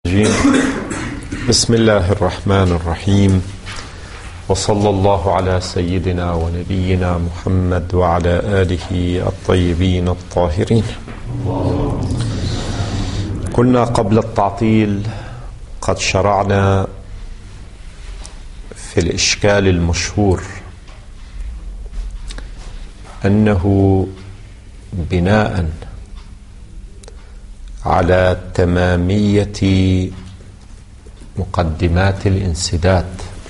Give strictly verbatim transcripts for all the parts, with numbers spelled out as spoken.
بسم الله الرحمن الرحيم، وصلى الله على سيدنا ونبينا محمد وعلى آله الطيبين الطاهرين. قلنا قبل التعطيل قد شرعنا في الإشكال المشهور أنه بناء على تمامية مقدمات الانسداد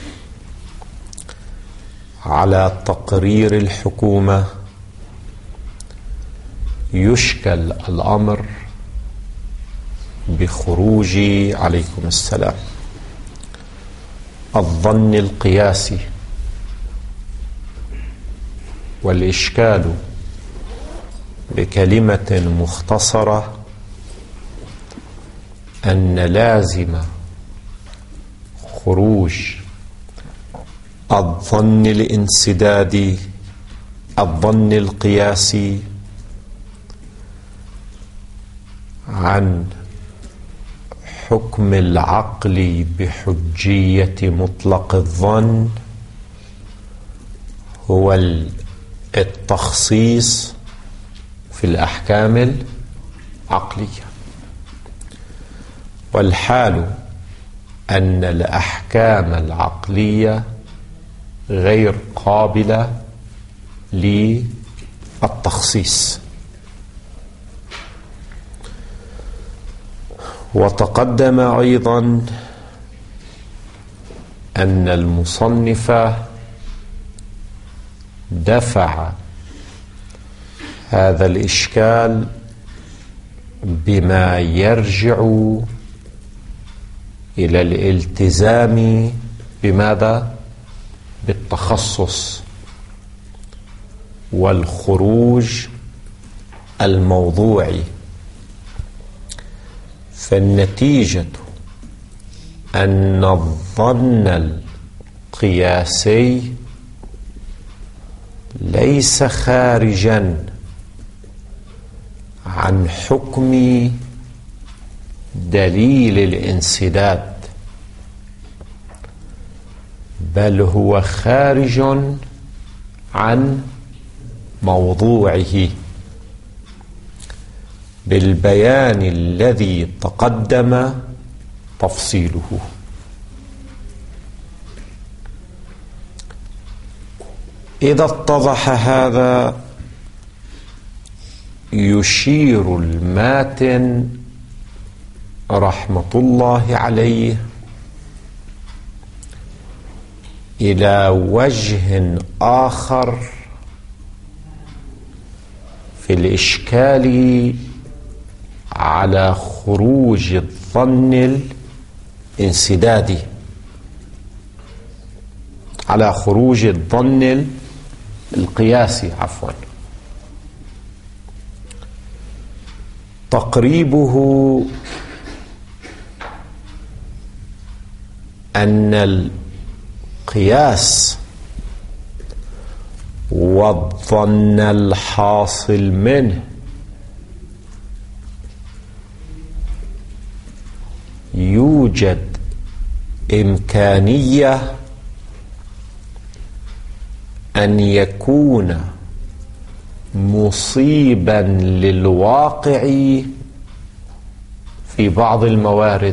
على تقرير الحكومة يشكل الأمر بخروج عليكم السلام الظن القياسي، والإشكال بكلمة مختصرة أن لازم خروج الظن الانسدادي الظن القياسي عن حكم العقل بحجية مطلق الظن هو التخصيص في الأحكام العقلية، والحال أن الأحكام العقلية غير قابلة للتخصيص. وتقدم أيضا أن المصنف دفع هذا الإشكال بما يرجع إلى الالتزام بماذا؟ بالتخصص والخروج الموضوعي. فالنتيجة أن الظن القياسي ليس خارجا عن حكم دليل الانسداد، بل هو خارج عن موضوعه بالبيان الذي تقدم تفصيله. إذا اتضح هذا يشير الماتن رحمة الله عليه إلى وجه آخر في الإشكال على خروج الظن الانسدادي على خروج الظن القياسي عفوا تقريبه أن القياس والظن الحاصل منه يوجد إمكانية أن يكون مصيبا للواقع في بعض الموارد،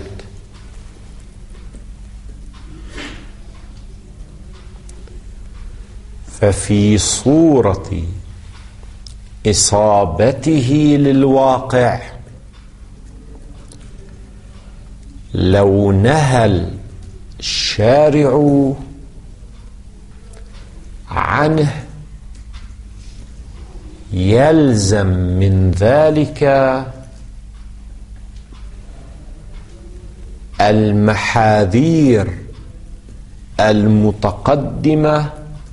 ففي صورة إصابته للواقع لو نهى الشارع عنه يلزم من ذلك المحاذير المتقدمة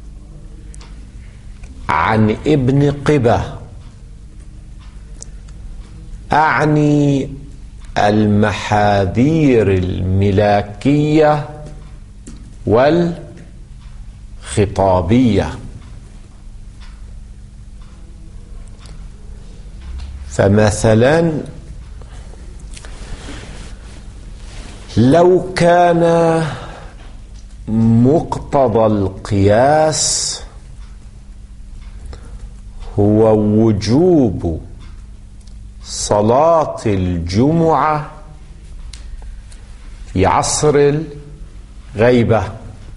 عن ابن قبة، أعني المحاذير الملاكية والخطابية. فمثلا لو كان مقتضى القياس هو وجوب صلاة الجمعة في عصر الغيبة،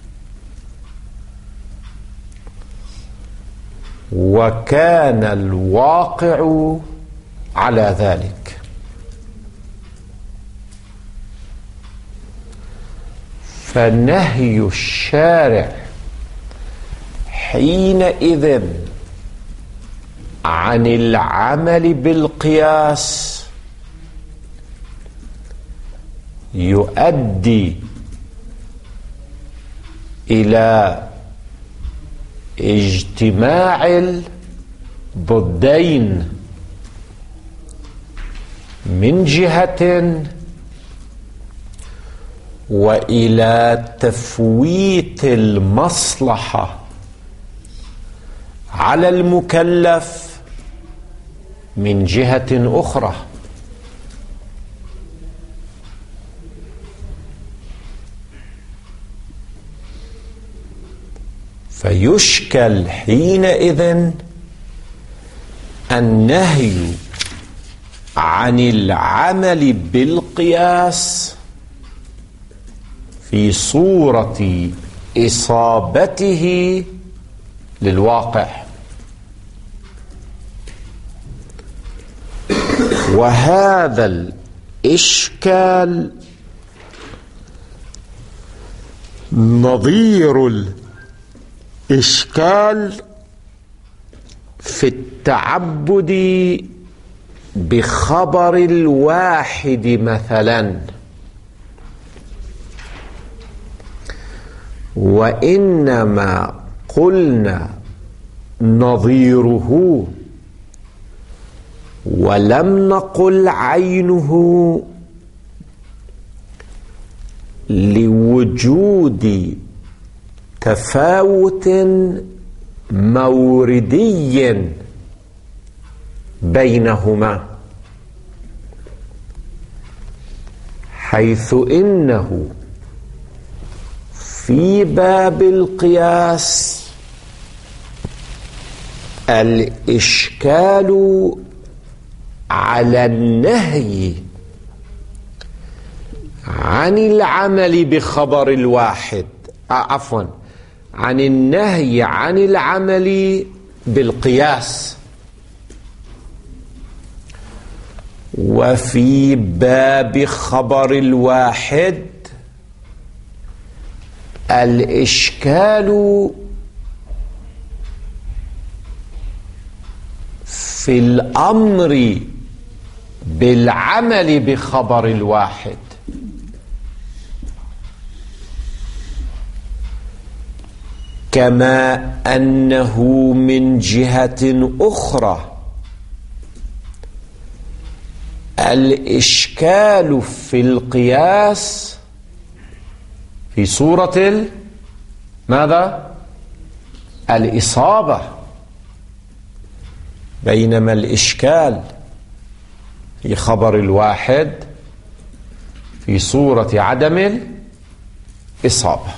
وكان الواقع على ذلك، فنهي الشارع حينئذ عن العمل بالقياس يؤدي إلى اجتماع الضدين من جهة، وإلى تفويت المصلحة على المكلف من جهة أخرى. فيشكل حينئذ النهي عن العمل بالقياس في صورة إصابته للواقع، وهذا الإشكال نظير الإشكال في التعبد بخبر الواحد مثلا، وإنما قلنا نظيره ولم نقل عينه لوجود تفاوت موردي بينهما، حيث إنه في باب القياس الإشكال على النهي عن العمل بخبر الواحد، عفوا عن النهي عن العمل بالقياس، وفي باب خبر الواحد الإشكال في الأمر بالعمل بخبر الواحد، كما أنه من جهة أخرى الإشكال في القياس في صورة ماذا؟ الإصابة، بينما الإشكال في خبر الواحد في صورة عدم الإصابة.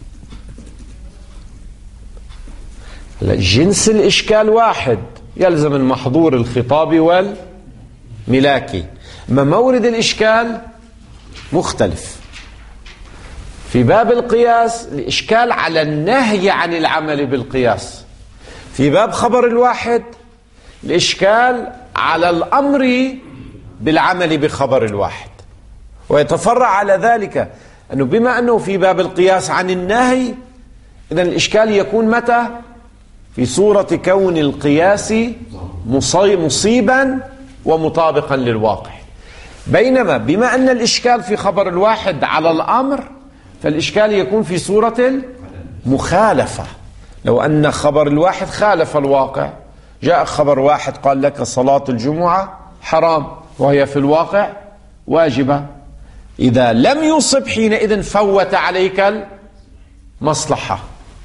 جنس الإشكال واحد، يلزم المحظور الخطابي والملاكي، ما مورد الإشكال مختلف. في باب القياس الإشكال على النهي عن العمل بالقياس، في باب خبر الواحد الإشكال على الأمر بالعمل بخبر الواحد. ويتفرع على ذلك أنه بما أنه في باب القياس عن النهي، إذن الإشكال يكون متى؟ في صورة كون القياس مصيبا ومطابقا للواقع، بينما بما أن الإشكال في خبر الواحد على الأمر، فالإشكال يكون في صورة المخالفة. لو أن خبر الواحد خالف الواقع، جاء خبر واحد قال لك صلاة الجمعة حرام وهي في الواقع واجبة، إذا لم يصب حينئذ فوت عليك المصلحة،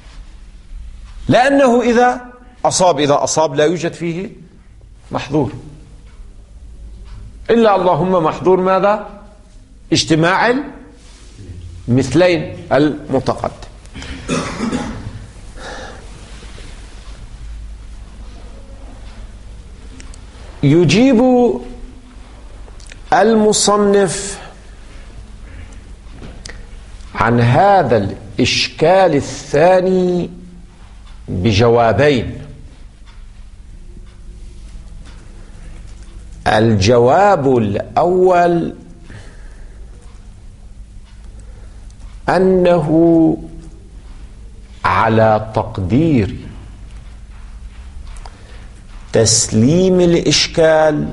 لأنه إذا أصاب إذا أصاب لا يوجد فيه محظور، إلا اللهم محظور ماذا؟ اجتماع مثلين المتقدم. يجيب المصنف عن هذا الإشكال الثاني بجوابين. الجواب الأول أنه على تقدير تسليم الإشكال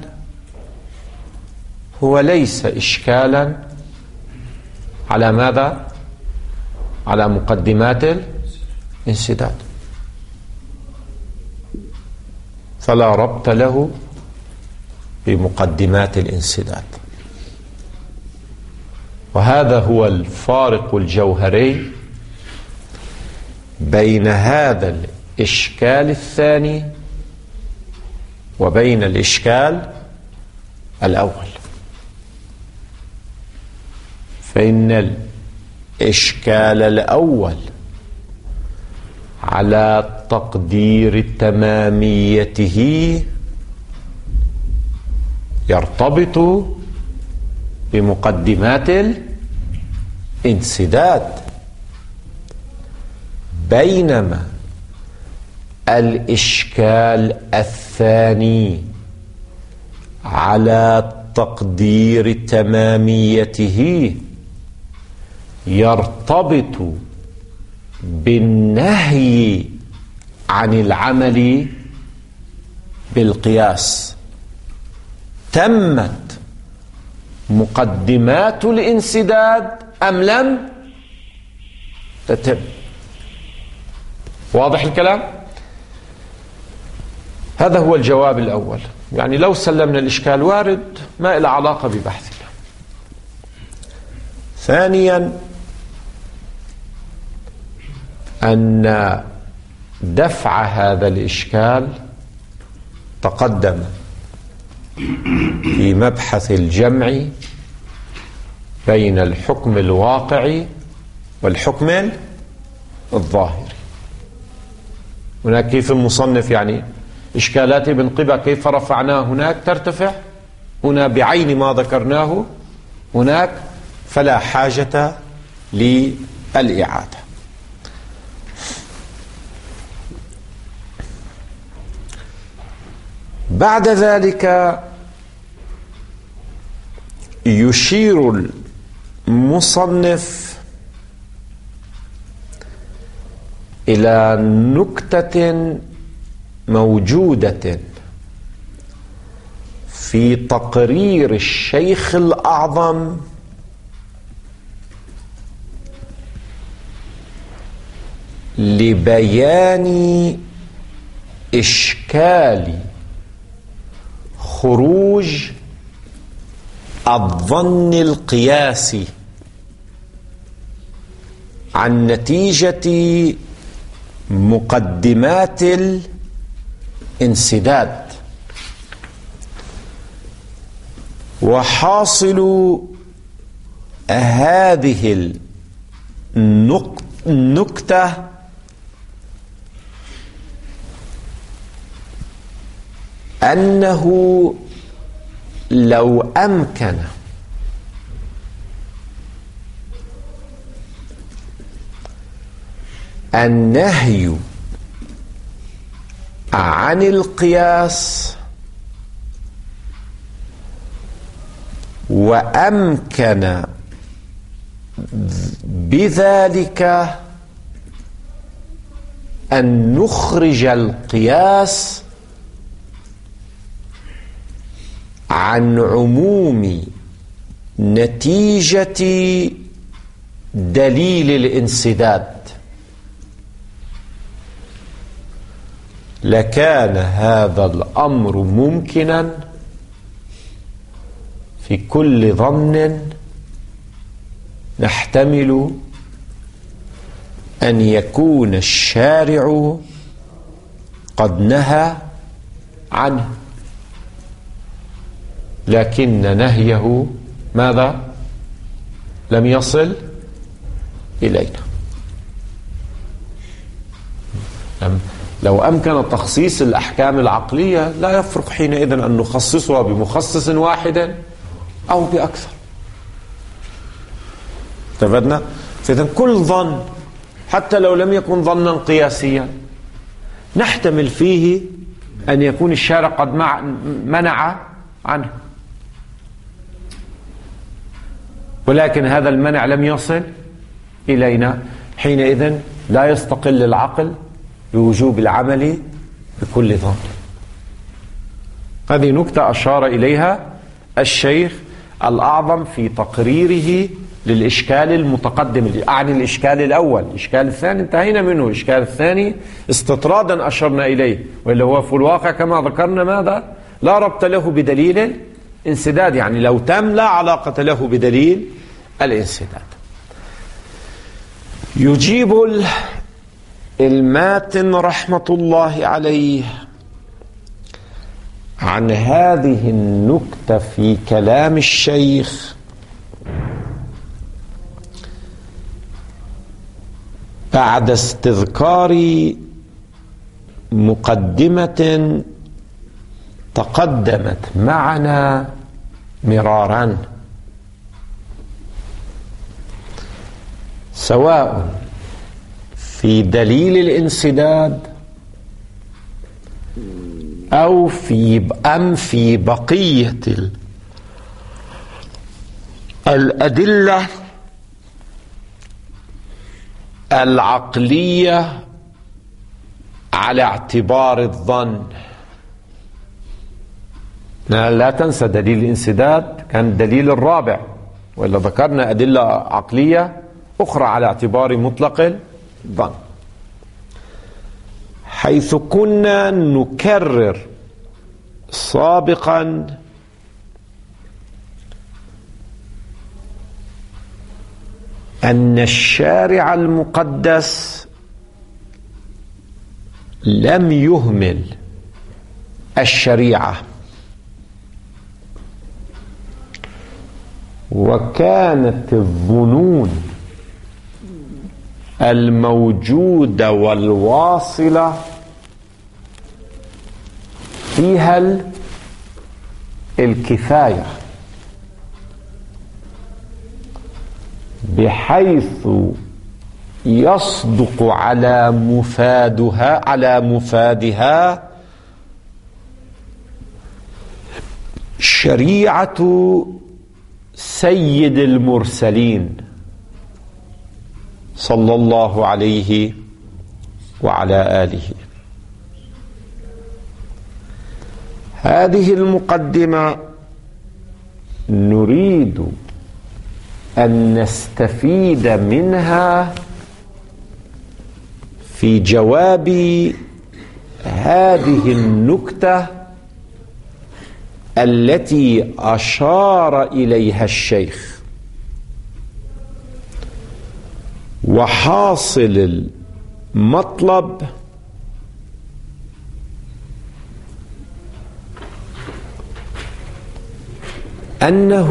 هو ليس إشكالا على ماذا؟ على مقدمات الانسداد، فلا ربط له بمقدمات الانسداد. وهذا هو الفارق الجوهري بين هذا الإشكال الثاني وبين الإشكال الأول. فإن الإشكال الأول على تقدير تماميته يرتبط بمقدمات الانسداد، بينما الإشكال الثاني على تقدير تماميته يرتبط بالنهي عن العمل بالقياس. تمت مقدمات الانسداد أم لم تتم؟ واضح الكلام؟ هذا هو الجواب الأول. يعني لو سلمنا الإشكال وارد، ما له علاقة ببحثنا. ثانيا أن دفع هذا الإشكال تقدم في مبحث الجمع بين الحكم الواقعي والحكم الظاهري. هناك كيف المصنف يعني إشكالات ابن قبة كيف رفعناه هناك ترتفع، هنا بعين ما ذكرناه هناك، فلا حاجة للإعادة. بعد ذلك يشير المصنف إلى نكتة موجودة في تقرير الشيخ الأعظم لبيان إشكال خروج الظن القياسي عن نتيجة مقدمات الانسداد. وحاصل هذه النكتة أنه لو أمكن النهي عن القياس وأمكن بذلك أن نخرج القياس عن عموم نتيجة دليل الانسداد، لكان هذا الأمر ممكنا في كل ظن نحتمل أن يكون الشارع قد نهى عنه، لكن نهيه ماذا؟ لم يصل إلينا. لو أمكن تخصيص الأحكام العقلية لا يفرق حينئذ أن نخصصها بمخصص واحد أو بأكثر. تفدنا؟ فإذن كل ظن حتى لو لم يكن ظنا قياسيا نحتمل فيه أن يكون الشارع قد منع عنه، ولكن هذا المنع لم يصل إلينا، حينئذ لا يستقل العقل بوجوب العمل بكل ظن. هذه نكتة أشار إليها الشيخ الأعظم في تقريره للإشكال المتقدم، أعني الإشكال الأول. الإشكال الثاني انتهينا منه، الإشكال الثاني استطرادا أشرنا إليه، وإلا هو في الواقع كما ذكرنا ماذا؟ لا ربط له بدليل الانسداد، يعني لو تم لا علاقة له بدليل الانسداد. يجيب الماتن رحمة الله عليه عن هذه النكتة في كلام الشيخ بعد استذكار مقدمة تقدمت معنا مرارا، سواء في دليل الانسداد أو في أم في بقية الأدلة العقلية على اعتبار الظن. لا تنسى دليل الانسداد كان الدليل الرابع، وإلا ذكرنا أدلة عقلية أخرى على اعتبار مطلق الظن، حيث كنا نكرر سابقا أن الشارع المقدس لم يهمل الشريعة، وكانت الظنون الموجودة والواصلة فيها الكفاية، بحيث يصدق على مفادها على مفادها شريعة سيد المرسلين صلى الله عليه وعلى آله. هذه المقدمة نريد أن نستفيد منها في جواب هذه النكتة التي أشار إليها الشيخ. وحاصل المطلب أنه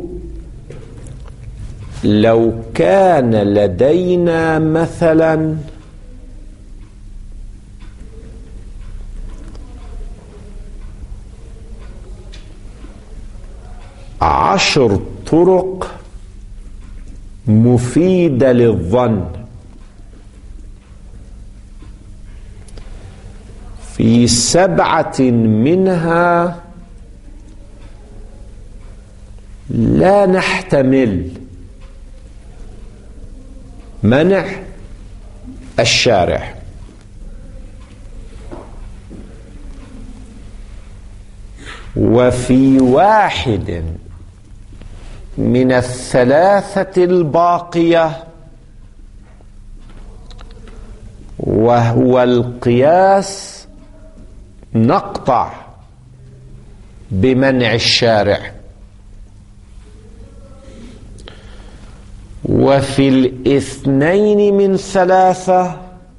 لو كان لدينا مثلا عشر طرق مفيدة للظن في سبعة منها لا نحتمل منع الشارع، وفي واحد من الثلاثة الباقية وهو القياس نقطع بمنع الشارع، وفي الاثنين من ثلاثة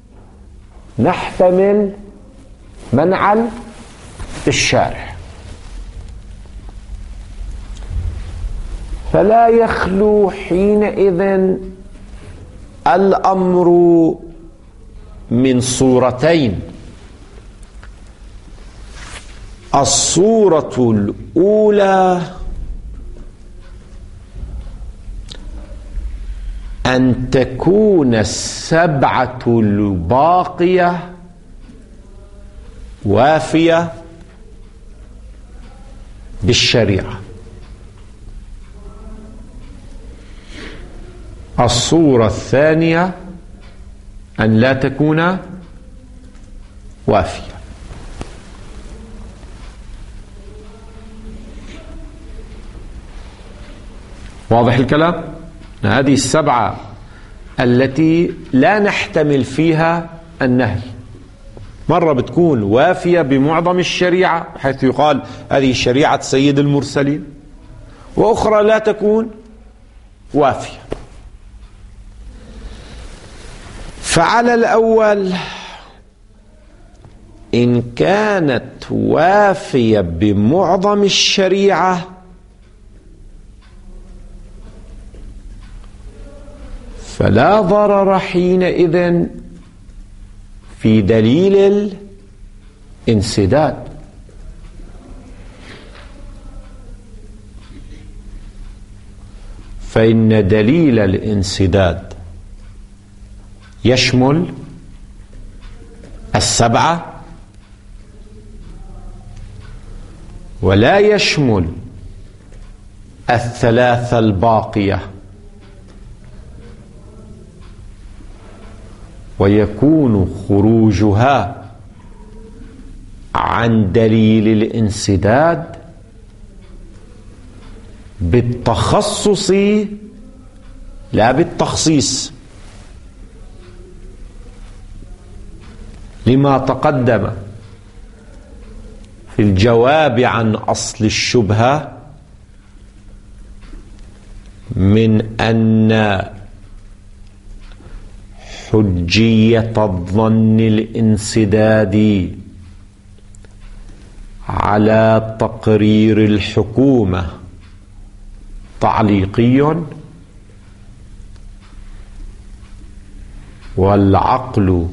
نحتمل منع الشارع. فلا يخلو حينئذ الأمر من صورتين. الصورة الأولى أن تكون السبعة الباقية وافية بالشريعة. الصورة الثانية أن لا تكون وافية. واضح الكلام؟ هذه السبعة التي لا نحتمل فيها النهي، مرة بتكون وافية بمعظم الشريعة حيث يقال هذه شريعة سيد المرسلين، وأخرى لا تكون وافية. فعلى الأول إن كانت وافية بمعظم الشريعة فلا ضرر حينئذ في دليل الانسداد. فإن دليل الانسداد يشمل السبعة ولا يشمل الثلاثة الباقية، ويكون خروجها عن دليل الانسداد بالتخصص لا بالتخصيص، لما تقدم في الجواب عن أصل الشبهة من أن حجية الظن الانسداد على تقرير الحكومة تعليقي، والعقل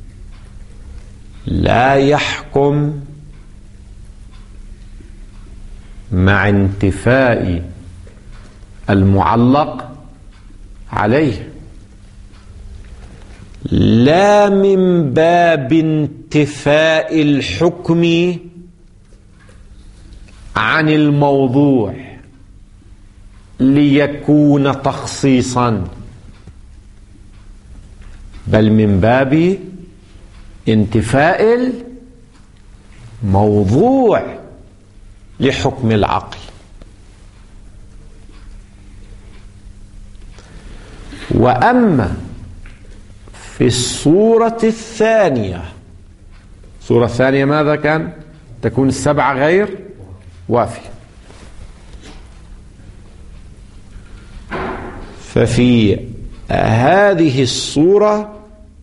لا يحكم مع انتفاء المعلق عليه، لا من باب انتفاء الحكم عن الموضوع ليكون تخصيصا، بل من باب انتفاء الموضوع لحكم العقل. وأما في الصورة الثانية، الصورة الثانية ماذا كان؟ تكون السبعة غير وافية. ففي هذه الصورة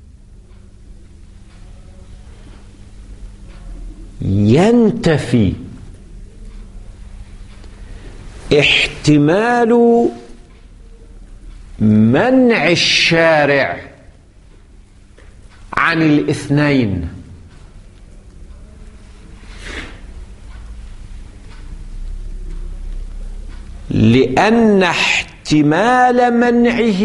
ينتفي احتمال منع الشارع عن الاثنين، لأن احتمال منعه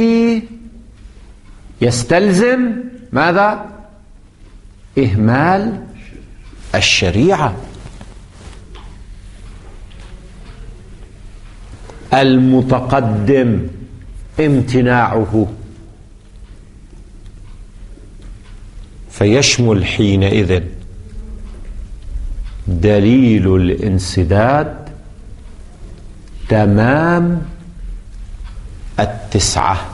يستلزم ماذا؟ إهمال الشريعة. المتقدم امتناعه، فيشمل حينئذ دليل الانسداد تمام التسعة،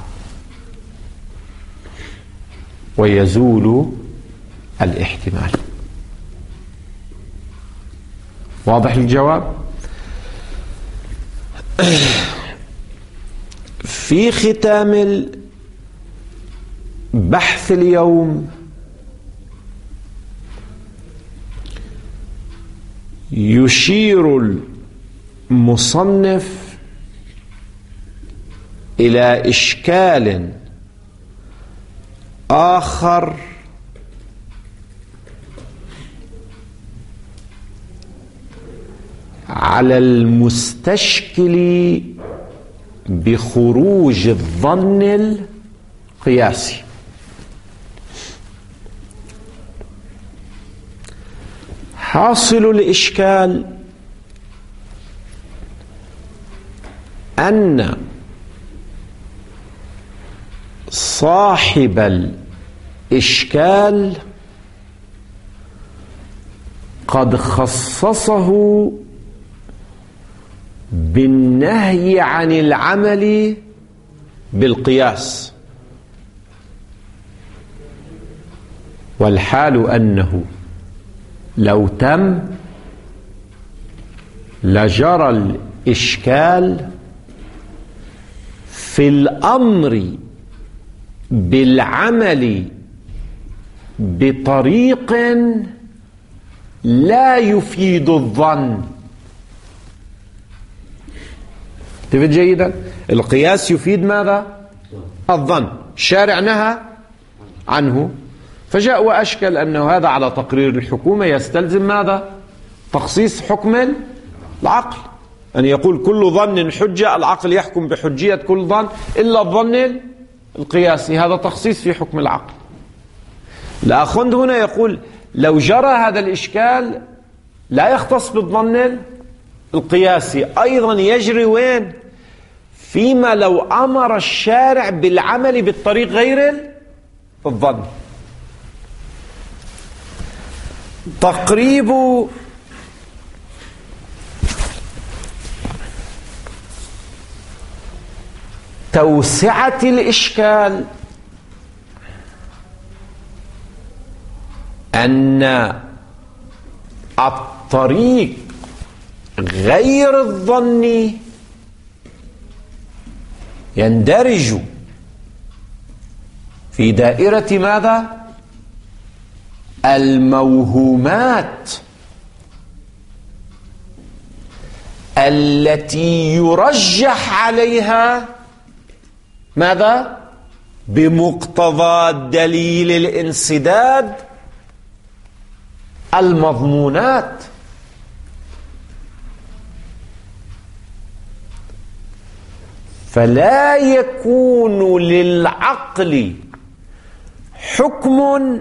ويزول الاحتمال. واضح الجواب؟ في ختام البحث اليوم يشير المصنف إلى إشكال آخر على المستشكل بخروج الظن القياسي. حاصل الإشكال أن صاحب الإشكال قد خصصه بالنهي عن العمل بالقياس، والحال أنه لو تم لجرى الإشكال في الأمر بالعمل بطريق لا يفيد الظن. انتبه جيدا، القياس يفيد ماذا؟ الظن. الشارع نهى عنه، فجاء وأشكل أنه هذا على تقرير الحكومة يستلزم ماذا؟ تخصيص حكم العقل، أن يقول كل ظن حجة، العقل يحكم بحجية كل ظن إلا الظن القياسي، هذا تخصيص في حكم العقل. الأخوند هنا يقول لو جرى هذا الإشكال لا يختص بالظن القياسي، أيضا يجري وين؟ فيما لو أمر الشارع بالعمل بالطريق غير الظن. تقريب توسعة الإشكال أن الطريق غير الظن يندرج في دائرة ماذا؟ الموهومات التي يرجح عليها ماذا؟ بمقتضى دليل الانسداد المضمونات. فلا يكون للعقل حكم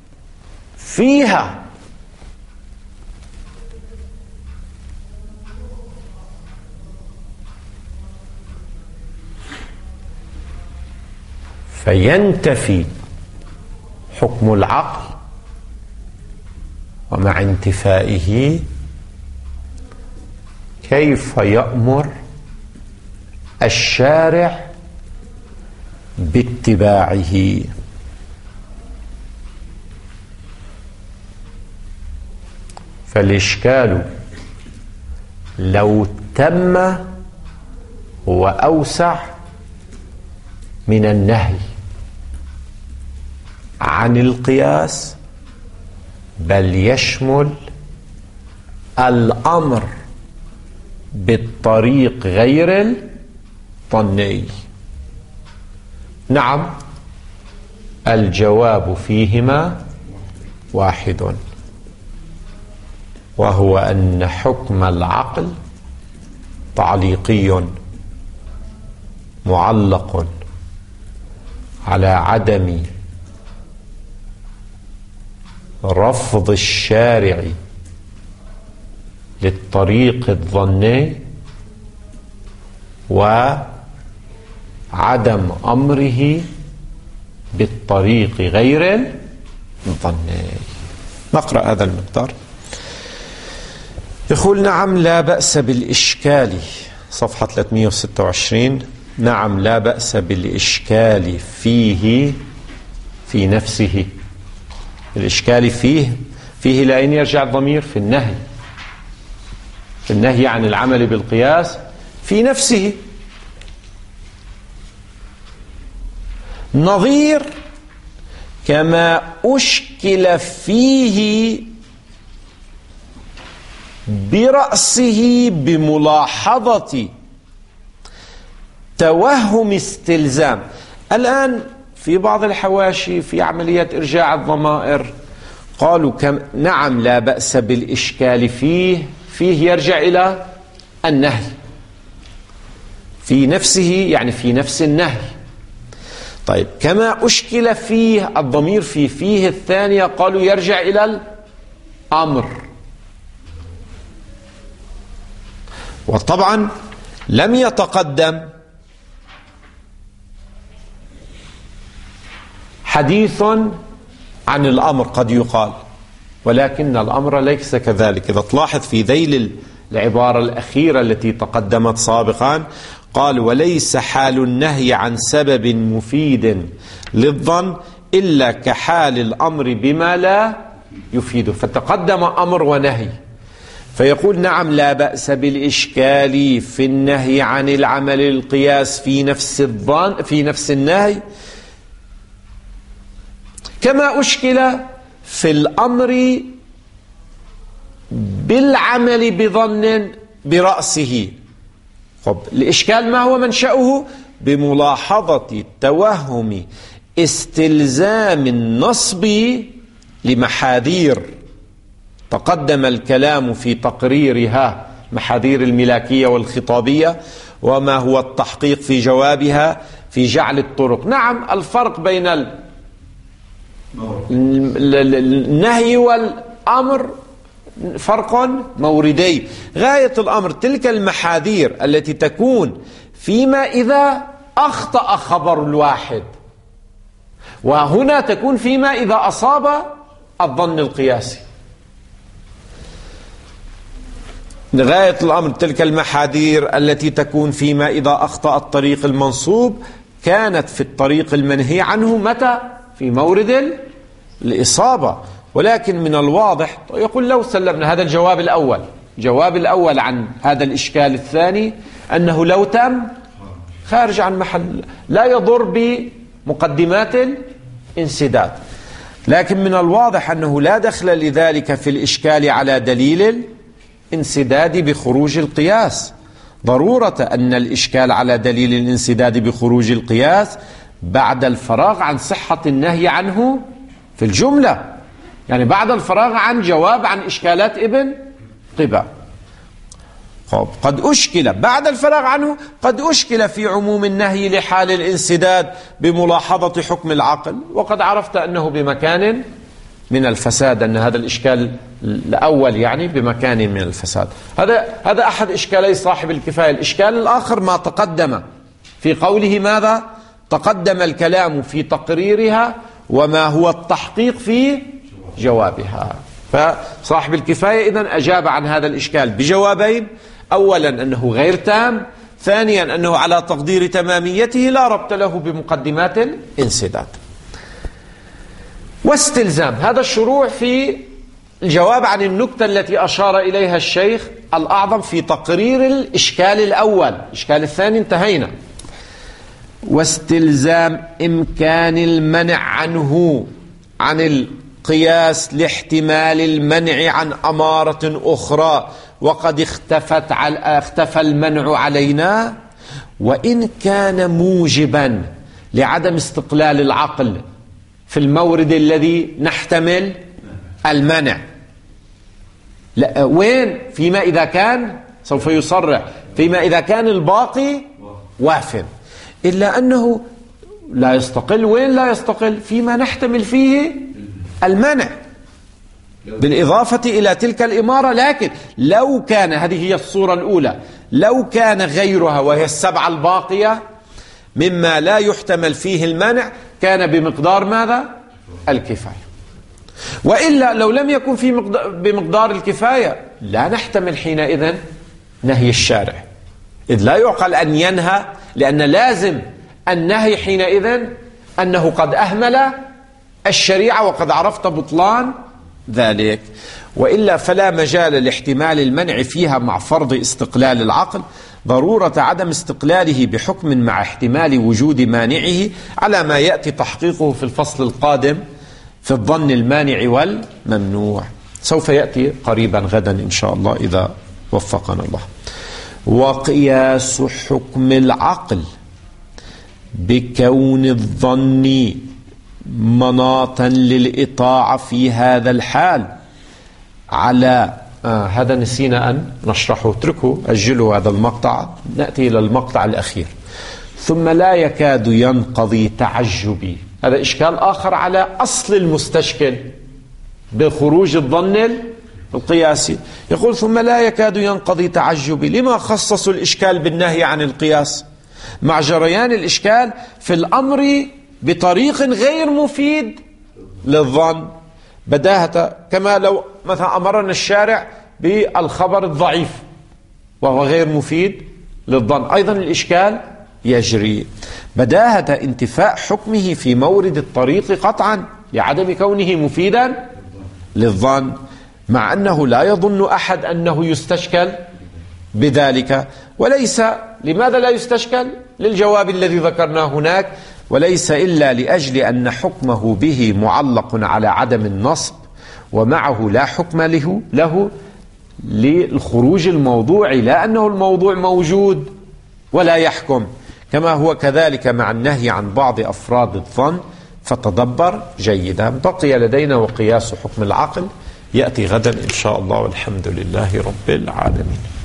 فيها فينتفي حكم العقل، ومع انتفائه كيف يأمر الشارع باتباعه؟ فالإشكال لو تم هو أوسع من النهي عن القياس، بل يشمل الأمر بالطريق غير الظني. نعم، الجواب فيهما واحد، وهو أن حكم العقل تعليقي معلق على عدم رفض الشارع للطريق الظني وعدم أمره بالطريق غير الظني. نقرأ هذا المقدار. يقول نعم لا بأس بالإشكال، صفحة ثلاثمئة وستة وعشرين. نعم لا بأس بالإشكال فيه في نفسه. الإشكال فيه فيه لأين يرجع الضمير؟ في النهي، في النهي عن العمل بالقياس في نفسه. نظير كما أشكل فيه برأسه بملاحظة توهم استلزام. الآن في بعض الحواشي في عملية إرجاع الضمائر قالوا كم نعم لا بأس بالإشكال فيه فيه يرجع إلى النهي في نفسه، يعني في نفس النهي. طيب كما أشكل فيه الضمير في فيه الثانية قالوا يرجع إلى الأمر. وطبعا لم يتقدم حديث عن الأمر قد يقال، ولكن الأمر ليس كذلك. إذا تلاحظ في ذيل العبارة الأخيرة التي تقدمت سابقا قال وليس حال النهي عن سبب مفيد للظن إلا كحال الأمر بما لا يفيده، فتقدم أمر ونهي. فيقول نعم لا بأس بالإشكال في النهي عن العمل القياس في نفس الظن في نفس النهي كما أشكل في الأمر بالعمل بظن برأسه. طب الإشكال ما هو منشأه؟ بملاحظة توهم استلزام النصب لمحاذير تقدم الكلام في تقريرها، محاذير الملاكية والخطابية، وما هو التحقيق في جوابها في جعل الطرق. نعم الفرق بين النهي والأمر فرق موردي. غاية الأمر تلك المحاذير التي تكون فيما إذا أخطأ خبر الواحد، وهنا تكون فيما إذا أصاب الظن القياسي. غاية الأمر تلك المحاذير التي تكون فيما إذا أخطأ الطريق المنصوب كانت في الطريق المنهي عنه متى؟ في مورد الإصابة. ولكن من الواضح يقول لو سلمنا هذا الجواب الأول، جواب الأول عن هذا الإشكال الثاني أنه لو تم خارج عن محل لا يضر بمقدمات الانسداد. لكن من الواضح أنه لا دخل لذلك في الإشكال على دليل الانسداد بخروج القياس. ضرورة أن الإشكال على دليل الانسداد بخروج القياس بعد الفراغ عن صحة النهي عنه في الجملة، يعني بعد الفراغ عن جواب عن إشكالات ابن قبا. قد أشكل بعد الفراغ عنه قد أشكل في عموم النهي لحال الانسداد بملاحظة حكم العقل، وقد عرفت أنه بمكان من الفساد، أن هذا الإشكال الأول يعني بمكان من الفساد. هذا هذا أحد إشكالي صاحب الكفاية. الإشكال الآخر ما تقدم في قوله ماذا؟ تقدم الكلام في تقريرها وما هو التحقيق في جوابها. فصاحب الكفاية إذن أجاب عن هذا الإشكال بجوابين: أولا أنه غير تام، ثانيا أنه على تقدير تماميته لا ربط له بمقدمات الانسداد. واستلزام هذا الشروع في الجواب عن النكتة التي أشار إليها الشيخ الأعظم في تقرير الإشكال الأول. الإشكال الثاني انتهينا. واستلزام إمكان المنع عنه عن القياس لاحتمال المنع عن أمارة أخرى وقد اختفت على اختفى المنع علينا، وإن كان موجبا لعدم استقلال العقل في المورد الذي نحتمل المنع. لا وين؟ فيما إذا كان، سوف يصرح، فيما إذا كان الباقي واف، إلا أنه لا يستقل. وين لا يستقل؟ فيما نحتمل فيه المنع بالإضافة إلى تلك الإمارة. لكن لو كان، هذه هي الصورة الأولى، لو كان غيرها وهي السبعة الباقية مما لا يحتمل فيه المنع كان بمقدار ماذا؟ الكفاية. وإلا لو لم يكن في مقدار بمقدار الكفاية لا نحتمل حينئذ نهي الشارع، إذ لا يعقل أن ينهى، لأن لازم النهي حينئذ أنه قد أهمل الشريعة وقد عرفت بطلان ذلك. وإلا فلا مجال لاحتمال المنع فيها مع فرض استقلال العقل، ضرورة عدم استقلاله بحكم مع احتمال وجود مانعه، على ما يأتي تحقيقه في الفصل القادم في الظن المانع والممنوع، سوف يأتي قريبا غدا إن شاء الله إذا وفقنا الله. وقياس حكم العقل بكون الظن مناطا للإطاعة في هذا الحال على آه هذا نسينا أن نشرحه، اتركوا أجلوا هذا المقطع، نأتي إلى المقطع الأخير. ثم لا يكاد ينقضي تعجبي، هذا إشكال آخر على أصل المستشكل بخروج الظن القياسي. يقول ثم لا يكاد ينقضي تعجبي، لما خصصوا الإشكال بالنهي عن القياس مع جريان الإشكال في الأمر بطريق غير مفيد للظن؟ بداهة كما لو مثلا أمرنا الشارع بالخبر الضعيف وهو غير مفيد للظن، أيضا الإشكال يجري. بداهة انتفاء حكمه في مورد الطريق قطعا لعدم كونه مفيدا للظن، مع أنه لا يظن أحد أنه يستشكل بذلك. وليس، لماذا لا يستشكل؟ للجواب الذي ذكرناه هناك، وليس إلا لأجل أن حكمه به معلق على عدم النصب، ومعه لا حكم له, له للخروج الموضوعي، لا أنه الموضوع موجود ولا يحكم، كما هو كذلك مع النهي عن بعض أفراد الظن. فتدبر جيدا. بقي لدينا وقياس حكم العقل، يأتي غدا إن شاء الله، والحمد لله رب العالمين.